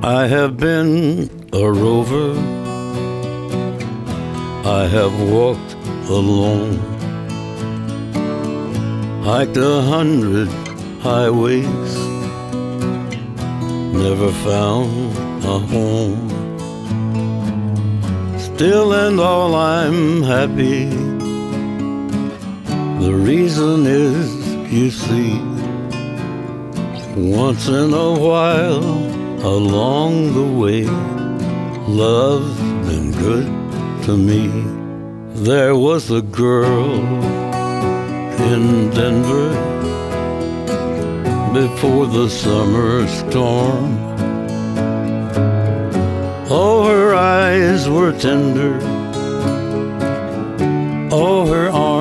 I have been a rover, I have walked alone, hiked 100 highways, never found a home. Still and all I'm happy. The reason is, you see, once in a while along the way, love's been good to me. There was a girl in Denver before the summer storm. Oh, her eyes were tender, oh, her arms